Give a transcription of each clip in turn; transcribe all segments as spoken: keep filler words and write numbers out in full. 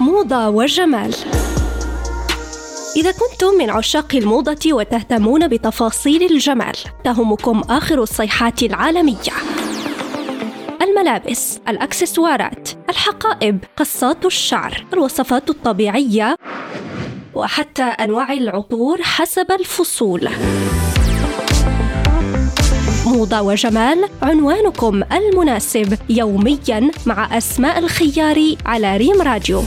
موضة وجمال. إذا كنتم من عشاق الموضة وتهتمون بتفاصيل الجمال، تهمكم آخر الصيحات العالمية: الملابس، الأكسسوارات، الحقائب، قصات الشعر، الوصفات الطبيعية، وحتى أنواع العطور حسب الفصول. موضة وجمال، عنوانكم المناسب يومياً مع أسماء الخياري على ريم راديو.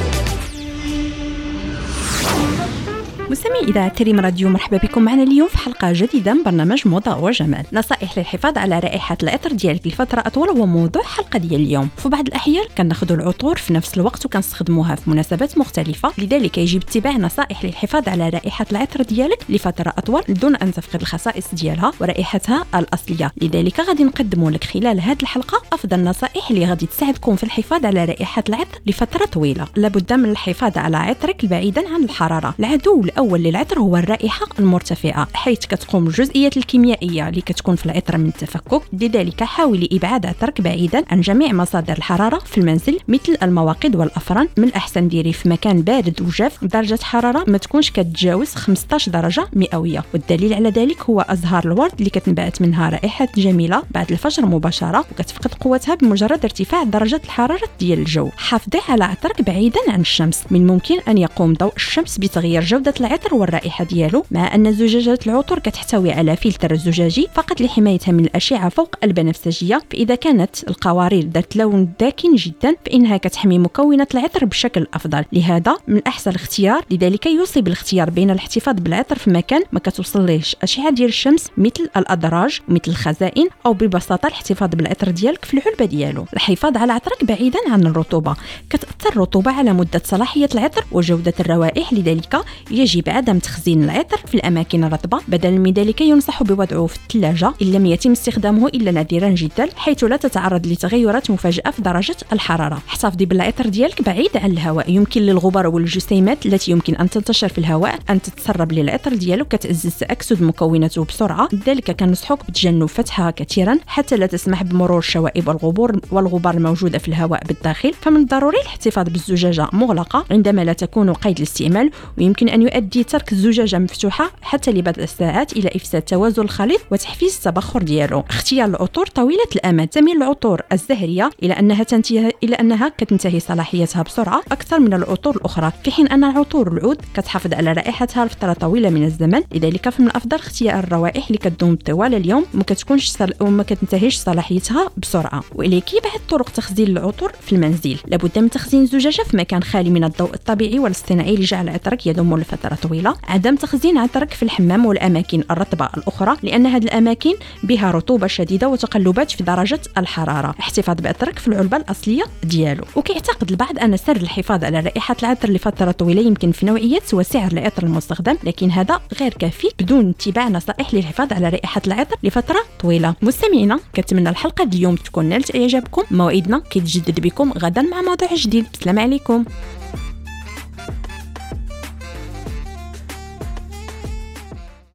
مستمعي إذاعة ريم راديو، مرحبا بكم معنا اليوم في حلقة جديدة من برنامج موضة وجمال. نصائح للحفاظ على رائحة العطر ديالك لفترة أطول هو موضوع حلقة ديال اليوم. في بعض الأحيان كناخذوا العطور في نفس الوقت وكنستخدموها في مناسبات مختلفة، لذلك يجب اتباع نصائح للحفاظ على رائحة العطر ديالك لفترة أطول دون أن تفقد الخصائص ديالها ورائحتها الأصلية. لذلك غادي نقدموا لك خلال هذه الحلقة أفضل نصائح اللي غادي تساعدكم في الحفاظ على رائحة العطر لفترة طويلة. لابد من الحفاظ على عطرك بعيدا عن الحرارة. العدو الأول للعطر هو الرائحة المرتفعة، حيث كتقوم الجزئيات الكيميائية اللي كتكون في العطر من التفكك. لذلك حاولي إبعاد عطرك بعيدا عن جميع مصادر الحرارة في المنزل مثل المواقد والأفران. من الأحسن ديري في مكان بارد وجاف، درجة حرارة ما تكونش كتجاوز خمسة عشر درجة مئوية. والدليل على ذلك هو أزهار الورد اللي كتنبعث منها رائحة جميلة بعد الفجر مباشرة وكتفقد قوتها بمجرد ارتفاع درجة الحرارة ديال الجو. حافظي على عطرك بعيدا عن الشمس. من ممكن أن يقوم ضوء الشمس بتغيير جودة العطر والرائحة ديالو، مع أن زجاجات العطور كتحتوي على فلتر زجاجي فقط لحمايتها من الأشعة فوق البنفسجية. فإذا كانت القوارير ذات لون داكن جدا فإنها كتحمي مكونات العطر بشكل أفضل، لهذا من أحسن الاختيار. لذلك يوصي بالاختيار بين الاحتفاظ بالعطر في مكان ما كتوصليش أشعة ديال الشمس مثل الأدراج ومثل الخزائن، أو ببساطة الاحتفاظ بالعطر ديالك في العلبة ديالو. الحفاظ على عطرك بعيدا عن الرطوبة. كتأثر الرطوبة على مدة صلاحية العطر وجودة الروائح، لذلك يجب عدم تخزين العطر في الأماكن الرطبة. بدلا من ذلك ينصح بوضعه في الثلاجة إن لم يتم استخدامه إلا نادرا جدا، حيث لا تتعرض لتغيرات مفاجئة في درجة الحرارة. احتفظي بالعطر ديالك بعيد عن الهواء. يمكن للغبار والجسيمات التي يمكن أن تنتشر في الهواء أن تتسرب للعطر ديالك كتعزز تأكسد مكوناته بسرعة. لذلك كنصحوك بتجنب فتحها كثيرا حتى لا تسمح بمرور الشوائب والغبور والغبار الموجودة في الهواء بالداخل. فمن الضروري الاحتفاظ بالزجاجة مغلقة عندما لا تكون قيد الاستعمال، ويمكن أن يؤدي ترك الزجاجة مفتوحة حتى لبضع ساعات إلى إفساد توازن الخليط وتحفيز التبخر ديالو. اختيار العطور طويلة الأمد. تميل العطور الزهرية إلى أنها تنتهي إلى أنها كتنتهي صلاحيتها بسرعة أكثر من العطور الأخرى، في حين أن عطور العود كتحافظ على رائحتها لفترة طويلة من الزمن. لذلك فمن الأفضل اختيار الروائح اللي كتدوم طوال اليوم وما كتكونش صل... وما كتنتهيش صلاحيتها بسرعة. وإليكي بعض طرق تخزين العطور في المنزل. لابد من تخزين الزجاجة في مكان خالي من الضوء الطبيعي والاصطناعي لجعل عطرك يدوم لفترة طويلة. عدم تخزين عطرك في الحمام والأماكن الرطبة الأخرى، لأن هذه الأماكن بها رطوبة شديدة وتقلبات في درجة الحرارة. احتفاظ بعطرك في العلبة الأصلية ديالو. وكيعتقد البعض أن سر الحفاظ على رائحة العطر لفترة طويلة يمكن في نوعية وسعر العطر المستخدم، لكن هذا غير كافي بدون اتباع نصائح للحفاظ على رائحة العطر لفترة طويلة. مستمعينا، كنتمنى الحلقة اليوم تكون نالت إعجابكم. موعدنا كيتجدد بكم غدا مع موضوع جديد. السلام عليكم.